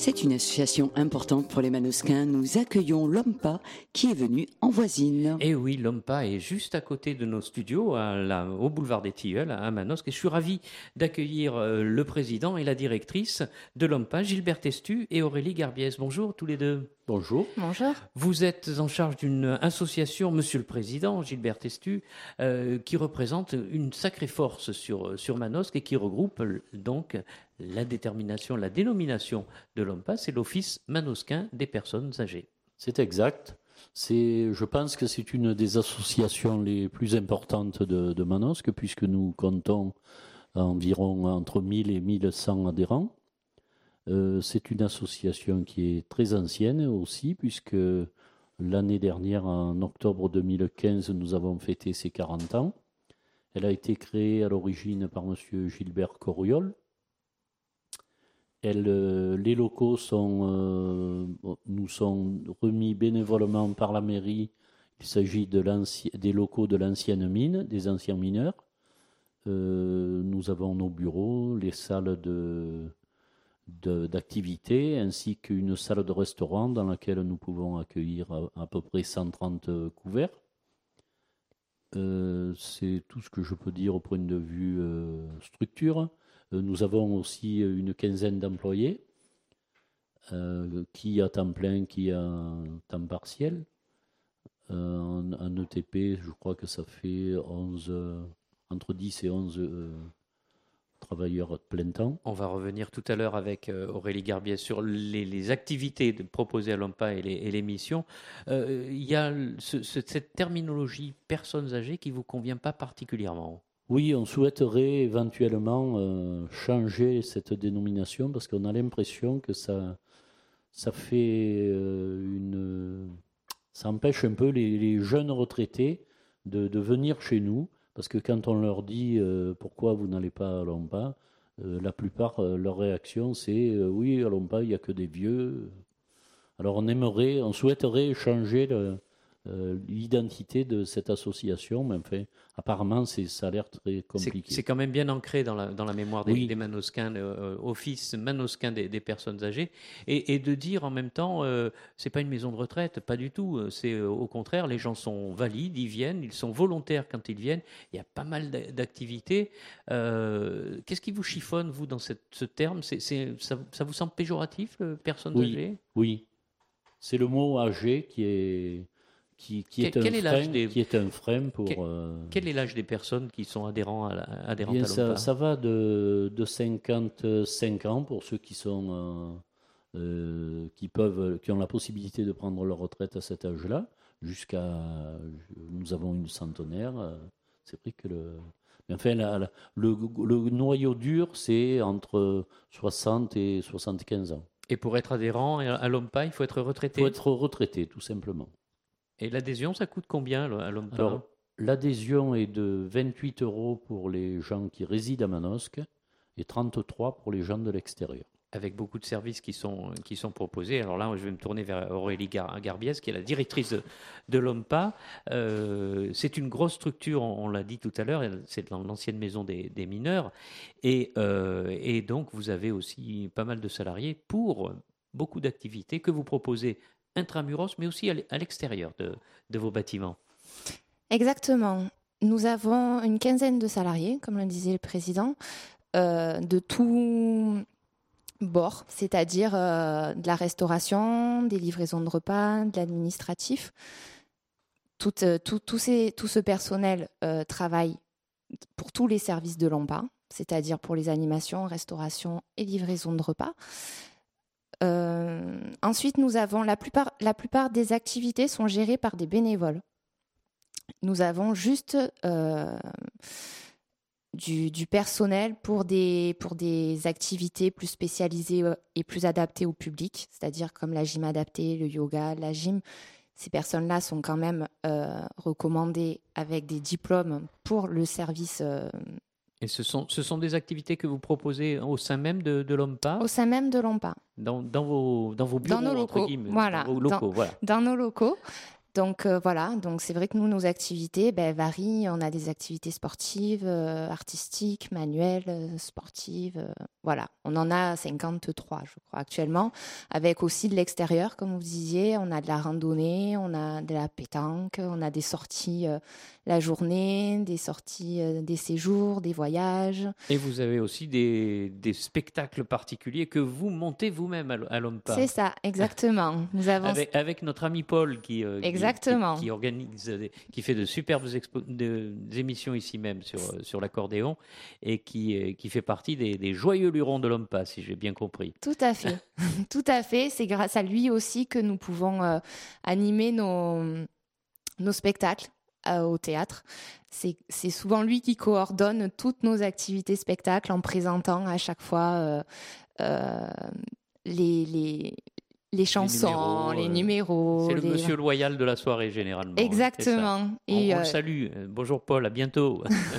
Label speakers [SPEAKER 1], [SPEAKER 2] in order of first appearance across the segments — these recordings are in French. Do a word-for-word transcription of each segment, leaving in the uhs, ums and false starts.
[SPEAKER 1] C'est une association importante pour les Manosquins. Nous accueillons l'OMPA qui est venu en voisine.
[SPEAKER 2] Et oui, l'OMPA est juste à côté de nos studios, à la, au boulevard des Tilleuls, à Manosque. Et je suis ravi d'accueillir euh, le président et la directrice de l'OMPA, Gilbert Testu et Aurélie Garbiès. Bonjour tous les deux.
[SPEAKER 3] Bonjour.
[SPEAKER 4] Bonjour.
[SPEAKER 2] Vous êtes en charge d'une association, Monsieur le Président, Gilbert Testu, euh, qui représente une sacrée force sur, sur Manosque et qui regroupe donc la détermination, la dénomination de l'OMPA, c'est l'Office manosquin des personnes âgées.
[SPEAKER 3] C'est exact. C'est, je pense que c'est une des associations les plus importantes de, de Manosque, puisque nous comptons environ entre mille et mille cent adhérents. Euh, c'est une association qui est très ancienne aussi, puisque l'année dernière, en octobre deux mille quinze, nous avons fêté ses quarante ans. Elle a été créée à l'origine par M. Gilbert Corriol. Elle, euh, les locaux sont, euh, nous sont remis bénévolement par la mairie. Il s'agit de des locaux de l'ancienne mine, des anciens mineurs. Euh, nous avons nos bureaux, les salles de... De, d'activités, ainsi qu'une salle de restaurant dans laquelle nous pouvons accueillir à, à peu près cent trente couverts. Euh, c'est tout ce que je peux dire au point de vue euh, structure. Euh, nous avons aussi une quinzaine d'employés, euh, qui à temps plein, qui à temps partiel. Euh, en, en E T P, je crois que ça fait onze, euh, entre dix et onze euh, travailleurs plein temps.
[SPEAKER 2] On va revenir tout à l'heure avec euh, Aurélie Garbiès sur les, les activités de, proposées à l'OMPA et les, et les missions. Euh, il y a ce, ce, cette terminologie personnes âgées qui ne vous convient pas particulièrement.
[SPEAKER 3] Oui, on souhaiterait éventuellement euh, changer cette dénomination parce qu'on a l'impression que ça, ça fait euh, une... ça empêche un peu les, les jeunes retraités de, de venir chez nous. Parce que quand on leur dit euh, pourquoi vous n'allez pas à l'OMPA, euh, la plupart, euh, leur réaction, c'est euh, oui, à l'OMPA, il n'y a que des vieux. Alors on aimerait, on souhaiterait changer le, euh, l'identité de cette association, mais enfin, apparemment, c'est, ça a l'air très compliqué.
[SPEAKER 2] C'est, c'est quand même bien ancré dans la, dans la mémoire des,
[SPEAKER 3] oui.
[SPEAKER 2] des Manosquins, euh, Office manosquin des, des personnes âgées, et, et de dire en même temps, euh, c'est pas une maison de retraite, pas du tout. C'est euh, au contraire, les gens sont valides, ils viennent, ils sont volontaires quand ils viennent. Il y a pas mal d'activités. Euh, qu'est-ce qui vous chiffonne, vous, dans cette, ce terme? c'est, c'est, ça, ça vous semble péjoratif, le personnes
[SPEAKER 3] oui.
[SPEAKER 2] âgées?
[SPEAKER 3] Oui, c'est le mot âgé qui est... Qui, qui, est
[SPEAKER 2] quel,
[SPEAKER 3] un
[SPEAKER 2] est
[SPEAKER 3] frein,
[SPEAKER 2] des...
[SPEAKER 3] qui est un frein pour...
[SPEAKER 2] Quel,
[SPEAKER 3] euh...
[SPEAKER 2] quel est l'âge des personnes qui sont adhérents à, adhérentes
[SPEAKER 3] Bien,
[SPEAKER 2] à l'OMPA?
[SPEAKER 3] ça, ça va de, de cinquante-cinq ans pour ceux qui sont... Euh, euh, qui, peuvent, qui ont la possibilité de prendre leur retraite à cet âge-là, jusqu'à... Nous avons une centenaire. Euh, c'est vrai que le... Mais enfin, la, la, le, le noyau dur, c'est entre soixante et soixante-quinze ans.
[SPEAKER 2] Et pour être adhérent à l'OMPA, il faut être retraité?
[SPEAKER 3] Il faut être retraité, tout simplement.
[SPEAKER 2] Et l'adhésion, ça coûte combien à l'OMPA?
[SPEAKER 3] Alors, l'adhésion est de vingt-huit euros pour les gens qui résident à Manosque et trente-trois pour les gens de l'extérieur.
[SPEAKER 2] Avec beaucoup de services qui sont, qui sont proposés. Alors là, je vais me tourner vers Aurélie Gar- Garbiès, qui est la directrice de, de l'OMPA. Euh, c'est une grosse structure, on, on l'a dit tout à l'heure, c'est dans l'ancienne maison des, des mineurs. Et, euh, et donc, vous avez aussi pas mal de salariés pour beaucoup d'activités que vous proposez intramuros, mais aussi à l'extérieur de, de vos bâtiments.
[SPEAKER 4] Exactement. Nous avons une quinzaine de salariés, comme le disait le président, euh, de tout bord, c'est-à-dire euh, de la restauration, des livraisons de repas, de l'administratif. Tout, euh, tout, tout, ces, tout ce personnel euh, travaille pour tous les services de l'OMPA, c'est-à-dire pour les animations, restauration et livraison de repas. Euh, ensuite, nous avons la plupart, la plupart des activités sont gérées par des bénévoles. Nous avons juste euh, du, du personnel pour des, pour des activités plus spécialisées et plus adaptées au public, c'est-à-dire comme la gym adaptée, le yoga, la gym. Ces personnes-là sont quand même euh, recommandées avec des diplômes pour le service. Euh,
[SPEAKER 2] Et ce sont, ce sont des activités que vous proposez au sein même de, de l'OMPA?
[SPEAKER 4] Au sein même de l'OMPA.
[SPEAKER 2] Dans, dans, vos, dans vos bureaux,
[SPEAKER 4] dans nos locaux,
[SPEAKER 2] entre guillemets,
[SPEAKER 4] voilà,
[SPEAKER 2] dans vos locaux,
[SPEAKER 4] dans,
[SPEAKER 2] voilà.
[SPEAKER 4] Dans nos locaux. Donc euh, voilà, donc c'est vrai que nous, nos activités ben, varient. On a des activités sportives, euh, artistiques, manuelles, euh, sportives. Euh, voilà, on en a cinquante-trois, je crois, actuellement, avec aussi de l'extérieur, comme vous disiez. On a de la randonnée, on a de la pétanque, on a des sorties euh, la journée, des sorties, euh, des séjours, des voyages.
[SPEAKER 2] Et vous avez aussi des, des spectacles particuliers que vous montez vous-même à, à l'OMPA.
[SPEAKER 4] C'est ça, exactement. Nous avons...
[SPEAKER 2] avec, avec notre ami Paul qui, euh,
[SPEAKER 4] exactement.
[SPEAKER 2] qui, qui, qui organise, des, qui fait de superbes expo, de, des émissions ici même sur, sur l'accordéon et qui, qui fait partie des, des joyeux lurons de l'OMPA, si j'ai bien compris.
[SPEAKER 4] Tout à fait, tout à fait. C'est grâce à lui aussi que nous pouvons euh, animer nos, nos spectacles euh, au théâtre. C'est, c'est souvent lui qui coordonne toutes nos activités spectacles en présentant à chaque fois euh, euh, les, les, les chansons, les numéros. Les numéros
[SPEAKER 2] c'est le
[SPEAKER 4] les...
[SPEAKER 2] monsieur loyal de la soirée, généralement.
[SPEAKER 4] Exactement.
[SPEAKER 2] Et on, on euh... le salue. Bonjour Paul, à bientôt.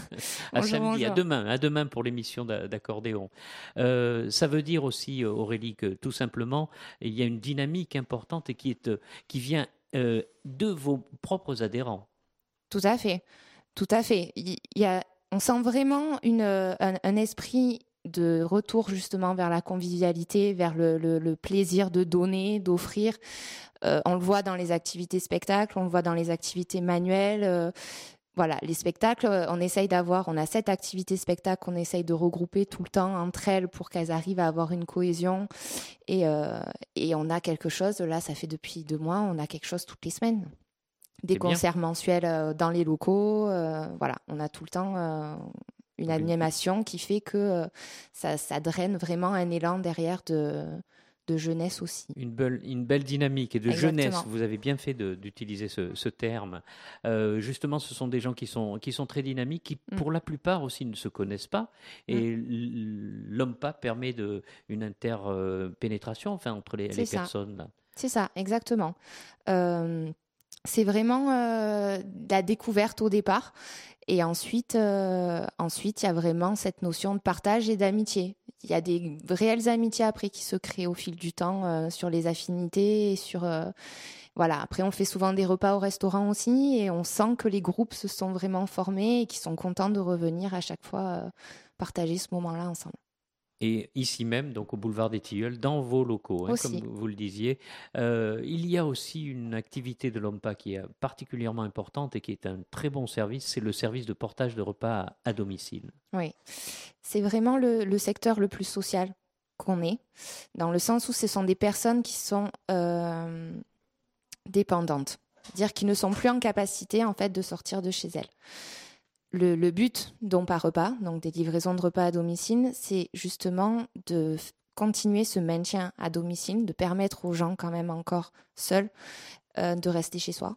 [SPEAKER 2] à
[SPEAKER 4] bonjour,
[SPEAKER 2] samedi,
[SPEAKER 4] bonjour.
[SPEAKER 2] à demain, à demain pour l'émission d'accordéon. Euh, ça veut dire aussi, Aurélie, que tout simplement, il y a une dynamique importante et qui, est, qui vient euh, de vos propres adhérents.
[SPEAKER 4] Tout à fait. Tout à fait. Il y a, on sent vraiment une, un, un esprit de retour justement vers la convivialité, vers le, le, le plaisir de donner, d'offrir. Euh, on le voit dans les activités spectacles, on le voit dans les activités manuelles. Euh, voilà, les spectacles, on essaye d'avoir, on a sept activités spectacles qu'on essaye de regrouper tout le temps entre elles pour qu'elles arrivent à avoir une cohésion. Et, euh, et on a quelque chose, là, ça fait depuis deux mois, on a quelque chose toutes les semaines. Des concerts mensuels euh, dans les locaux. Euh, voilà, on a tout le temps euh, une animation qui fait que euh, ça, ça draine vraiment un élan derrière de, de jeunesse aussi.
[SPEAKER 2] Une belle, une belle dynamique et de
[SPEAKER 4] Exactement.
[SPEAKER 2] Jeunesse. Vous avez bien fait de, d'utiliser ce, ce terme. Euh, justement, ce sont des gens qui sont, qui sont très dynamiques, qui mm. pour la plupart aussi ne se connaissent pas. Et mm. l'OMPA permet de, une interpénétration enfin, entre les, les personnes. Là.
[SPEAKER 4] C'est ça, exactement. Euh, C'est vraiment euh, la découverte au départ. Et ensuite, euh, ensuite, il y a vraiment cette notion de partage et d'amitié. Il y a des réelles amitiés après qui se créent au fil du temps euh, sur les affinités. Et sur, euh, voilà. Après, on fait souvent des repas au restaurant aussi. Et on sent que les groupes se sont vraiment formés et qu'ils sont contents de revenir à chaque fois euh, partager ce moment-là ensemble.
[SPEAKER 2] Et ici même, donc au boulevard des Tilleuls, dans vos locaux, hein, comme vous le disiez, euh, il y a aussi une activité de l'OMPA qui est particulièrement importante et qui est un très bon service, c'est le service de portage de repas à, à domicile.
[SPEAKER 4] Oui, c'est vraiment le, le secteur le plus social qu'on ait, dans le sens où ce sont des personnes qui sont euh, dépendantes, c'est-à-dire qui ne sont plus en capacité en fait de sortir de chez elles. Le, le but don par repas, donc des livraisons de repas à domicile, c'est justement de f- continuer ce maintien à domicile, de permettre aux gens quand même encore seuls euh, de rester chez soi.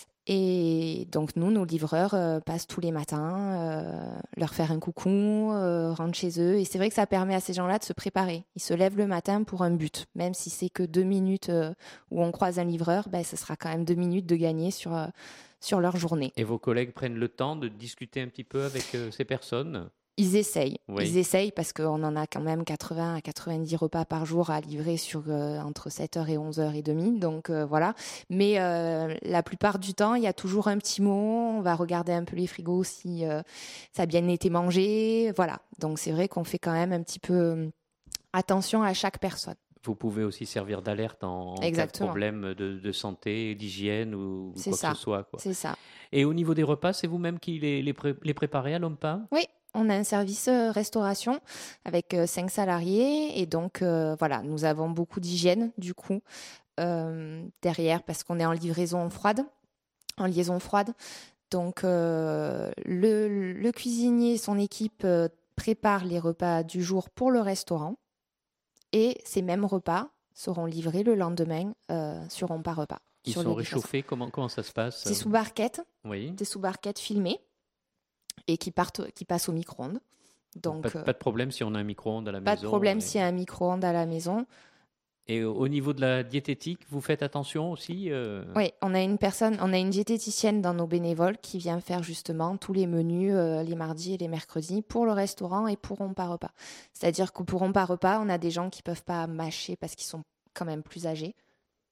[SPEAKER 4] Et donc nous, nos livreurs euh, passent tous les matins, euh, leur faire un coucou, euh, rentrent chez eux. Et c'est vrai que ça permet à ces gens-là de se préparer. Ils se lèvent le matin pour un but. Même si c'est que deux minutes euh, où on croise un livreur, ben, ce sera quand même deux minutes de gagner sur... Euh, sur leur journée.
[SPEAKER 2] Et vos collègues prennent le temps de discuter un petit peu avec euh, ces personnes ?
[SPEAKER 4] Ils essayent.
[SPEAKER 2] Oui.
[SPEAKER 4] Ils essayent parce qu'on en a quand même quatre-vingts à quatre-vingt-dix repas par jour à livrer sur euh, entre sept heures et onze heures trente. Donc euh, voilà. Mais euh, la plupart du temps, il y a toujours un petit mot. On va regarder un peu les frigos si euh, ça a bien été mangé. Voilà. Donc c'est vrai qu'on fait quand même un petit peu euh, attention à chaque personne.
[SPEAKER 2] Vous pouvez aussi servir d'alerte en, en cas de problème de, de santé, d'hygiène ou, ou quoi
[SPEAKER 4] ça.
[SPEAKER 2] que ce soit. Quoi.
[SPEAKER 4] C'est ça.
[SPEAKER 2] Et au niveau des repas, c'est vous-même qui les, les, pré- les préparez à l'OMPA ?
[SPEAKER 4] Oui, on a un service euh, restauration avec euh, cinq salariés. Et donc, euh, voilà, nous avons beaucoup d'hygiène, du coup, euh, derrière, parce qu'on est en livraison froide, en liaison froide. Donc, euh, le, le cuisinier et son équipe euh, préparent les repas du jour pour le restaurant. Et ces mêmes repas seront livrés le lendemain euh, sur OMPA Repas.
[SPEAKER 2] Ils sont réchauffés, comment, comment ça se passe ?
[SPEAKER 4] C'est sous barquette,
[SPEAKER 2] oui.
[SPEAKER 4] C'est sous barquette filmée et qui, partent, qui passent au micro-ondes. Donc,
[SPEAKER 2] pas, pas de problème si on a un micro-ondes à la
[SPEAKER 4] pas
[SPEAKER 2] maison.
[SPEAKER 4] Pas de problème
[SPEAKER 2] et...
[SPEAKER 4] s'il y a un micro-ondes à la maison.
[SPEAKER 2] Et au niveau de la diététique, vous faites attention aussi euh...
[SPEAKER 4] Oui, on a une personne, on a une diététicienne dans nos bénévoles qui vient faire justement tous les menus euh, les mardis et les mercredis pour le restaurant et pour OMPA Repas. C'est-à-dire que pour OMPA Repas, on a des gens qui peuvent pas mâcher parce qu'ils sont quand même plus âgés.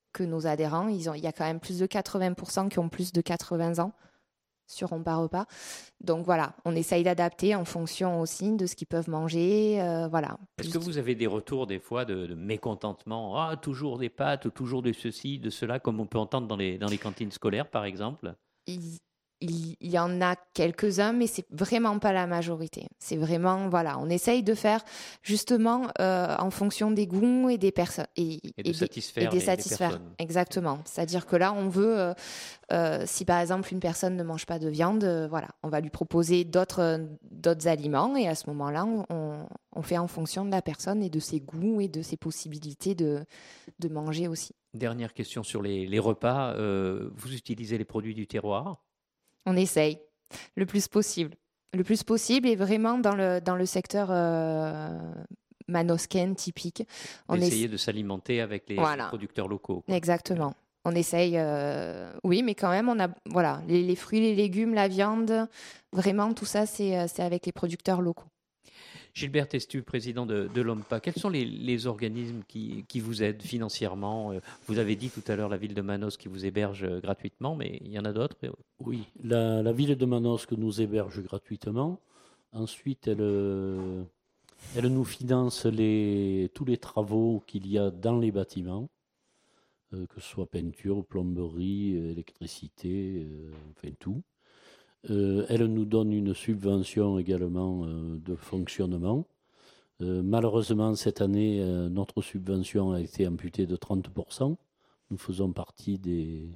[SPEAKER 4] que nos adhérents. Ils ont, il y a quand même plus de quatre-vingts pour cent qui ont plus de quatre-vingts ans sur Ompa Repas. Donc voilà, on essaye d'adapter en fonction aussi de ce qu'ils peuvent manger. Euh, voilà.
[SPEAKER 2] Est-ce que vous avez des retours des fois de, de mécontentement? Ah, toujours des pâtes, ou toujours de ceci, de cela, comme on peut entendre dans les, dans les cantines scolaires, par exemple?
[SPEAKER 4] il, il, il y en a quelques-uns, mais c'est vraiment pas la majorité. C'est vraiment, voilà, on essaye de faire justement euh, en fonction des goûts et des personnes. Et,
[SPEAKER 2] et de
[SPEAKER 4] et
[SPEAKER 2] satisfaire,
[SPEAKER 4] des, et des
[SPEAKER 2] les,
[SPEAKER 4] satisfaire.
[SPEAKER 2] les personnes.
[SPEAKER 4] Exactement. C'est-à-dire que là, on veut, euh, euh, si par exemple une personne ne mange pas de viande, euh, voilà, on va lui proposer d'autres, euh, d'autres aliments et à ce moment-là, on, on fait en fonction de la personne et de ses goûts et de ses possibilités de, de manger aussi.
[SPEAKER 2] Dernière question sur les, les repas. Euh, vous utilisez les produits du terroir?
[SPEAKER 4] On essaye le plus possible. Le plus possible et vraiment dans le, dans le secteur euh, manosken typique. On
[SPEAKER 2] Essayer
[SPEAKER 4] essa...
[SPEAKER 2] de s'alimenter avec les
[SPEAKER 4] voilà.
[SPEAKER 2] producteurs locaux. Quoi.
[SPEAKER 4] Exactement. On essaye, euh, oui, mais quand même, on a voilà, les, les fruits, les légumes, la viande, vraiment tout ça, c'est, c'est avec les producteurs locaux.
[SPEAKER 2] Gilbert Testu, président de, de l'OMPA, quels sont les, les organismes qui, qui vous aident financièrement? Vous avez dit tout à l'heure la ville de Manosque qui vous héberge gratuitement, mais il y en a d'autres?
[SPEAKER 3] Oui, la, la ville de Manosque nous héberge gratuitement. Ensuite, elle, elle nous finance les, tous les travaux qu'il y a dans les bâtiments, euh, que ce soit peinture, plomberie, électricité, euh, enfin tout. Euh, elle nous donne une subvention également euh, de fonctionnement. Euh, malheureusement, cette année, euh, notre subvention a été amputée de trente pour cent. Nous faisons partie des,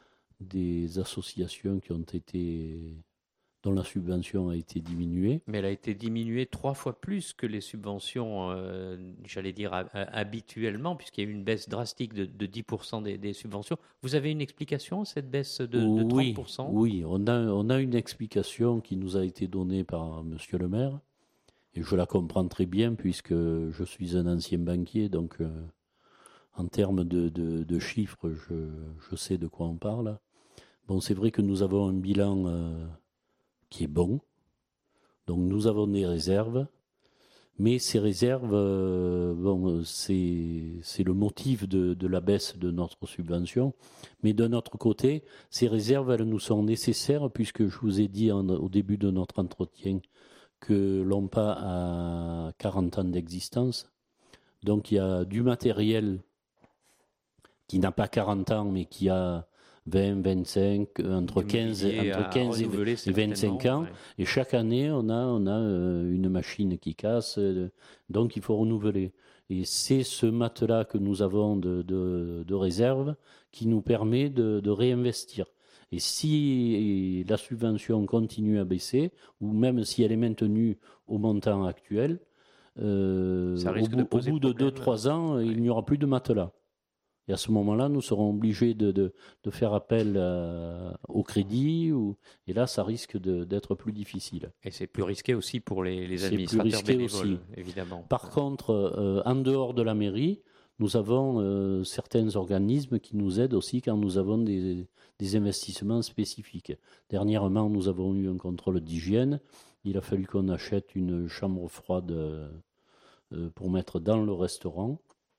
[SPEAKER 3] des associations qui ont été, dont la subvention a été diminuée.
[SPEAKER 2] Mais elle a été diminuée trois fois plus que les subventions, euh, j'allais dire, a, a, habituellement, puisqu'il y a eu une baisse drastique de, de dix pour cent des, des subventions. Vous avez une explication à cette baisse de, de
[SPEAKER 3] oui,
[SPEAKER 2] trente pour cent?
[SPEAKER 3] Oui, on a, on a une explication qui nous a été donnée par monsieur le maire, et je la comprends très bien, puisque je suis un ancien banquier, donc euh, en termes de, de, de chiffres, je, je sais de quoi on parle. Bon, c'est vrai que nous avons un bilan... Euh, qui est bon. Donc nous avons des réserves, mais ces réserves, euh, bon, c'est, c'est le motif de, de la baisse de notre subvention. Mais d'un autre côté, ces réserves, elles nous sont nécessaires, puisque je vous ai dit en, au début de notre entretien que l'OMPA a quarante ans d'existence. Donc il y a du matériel qui n'a pas quarante ans, mais qui a vingt, vingt-cinq, entre quinze, entre quinze et vingt-cinq ans. Ouais. Et chaque année, on a, on a une machine qui casse, donc il faut renouveler. Et c'est ce matelas que nous avons de, de, de réserve qui nous permet de, de réinvestir. Et si la subvention continue à baisser, ou même si elle est maintenue au montant actuel, euh, au, bout, au bout de deux trois ans, ouais. il n'y aura plus de matelas. Et à ce moment-là, nous serons obligés de, de, de faire appel euh, au crédit. Ou, et là, ça risque de, d'être plus difficile.
[SPEAKER 2] Et c'est plus risqué aussi pour les, les administrateurs
[SPEAKER 3] c'est plus risqué
[SPEAKER 2] bénévoles,
[SPEAKER 3] aussi.
[SPEAKER 2] Évidemment.
[SPEAKER 3] Par contre, euh, en dehors de la mairie, nous avons euh, certains organismes qui nous aident aussi quand nous avons des, des investissements spécifiques. Dernièrement, nous avons eu un contrôle d'hygiène. Il a fallu qu'on achète une chambre froide euh, pour mettre dans le restaurant.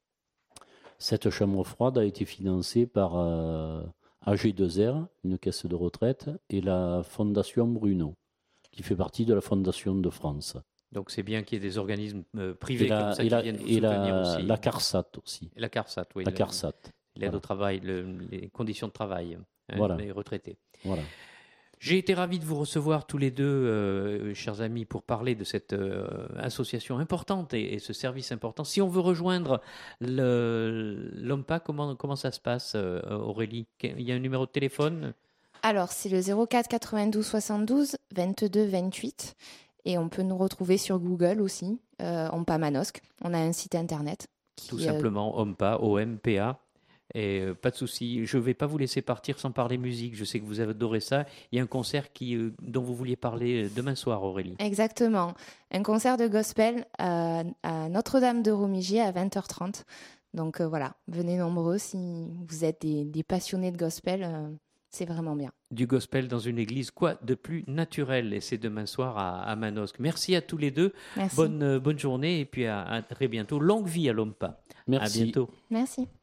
[SPEAKER 3] Cette chambre froide a été financée par euh, A G deux R, une caisse de retraite, et la Fondation Bruno, qui fait partie de la Fondation de France.
[SPEAKER 2] Donc c'est bien qu'il y ait des organismes euh, privés
[SPEAKER 3] et la,
[SPEAKER 2] comme ça
[SPEAKER 3] et
[SPEAKER 2] qui
[SPEAKER 3] la,
[SPEAKER 2] viennent vous
[SPEAKER 3] et
[SPEAKER 2] soutenir
[SPEAKER 3] la,
[SPEAKER 2] aussi.
[SPEAKER 3] La CARSAT aussi.
[SPEAKER 2] Et la CARSAT, oui.
[SPEAKER 3] La
[SPEAKER 2] le,
[SPEAKER 3] CARSAT.
[SPEAKER 2] L'aide
[SPEAKER 3] voilà.
[SPEAKER 2] au travail, le, les conditions de travail hein,
[SPEAKER 3] voilà.
[SPEAKER 2] des retraités.
[SPEAKER 3] Voilà.
[SPEAKER 2] J'ai été ravi de vous recevoir tous les deux, euh, chers amis, pour parler de cette euh, association importante et, et ce service important. Si on veut rejoindre le, l'OMPA, comment, comment ça se passe, euh, Aurélie? Il y a un numéro de téléphone?
[SPEAKER 4] Alors, c'est le zéro quatre quatre-vingt-douze soixante-douze vingt-deux vingt-huit et on peut nous retrouver sur Google aussi, euh, OMPA Manosque. On a un site internet. Qui,
[SPEAKER 2] Tout simplement, euh... OMPA, O M P A. Et euh, pas de souci, je ne vais pas vous laisser partir sans parler musique. Je sais que vous adorez ça. Il y a un concert qui, euh, dont vous vouliez parler demain soir, Aurélie.
[SPEAKER 4] Exactement. Un concert de gospel à, à Notre-Dame de Romigé à vingt heures trente. Donc euh, voilà, venez nombreux si vous êtes des, des passionnés de gospel. Euh, c'est vraiment bien.
[SPEAKER 2] Du gospel dans une église, quoi de plus naturel? Et c'est demain soir à, à Manosque. Merci à tous les deux.
[SPEAKER 4] Merci.
[SPEAKER 2] Bonne, euh, bonne journée et puis à, à très bientôt. Longue vie à l'OMPA.
[SPEAKER 3] Merci.
[SPEAKER 2] À bientôt.
[SPEAKER 4] Merci.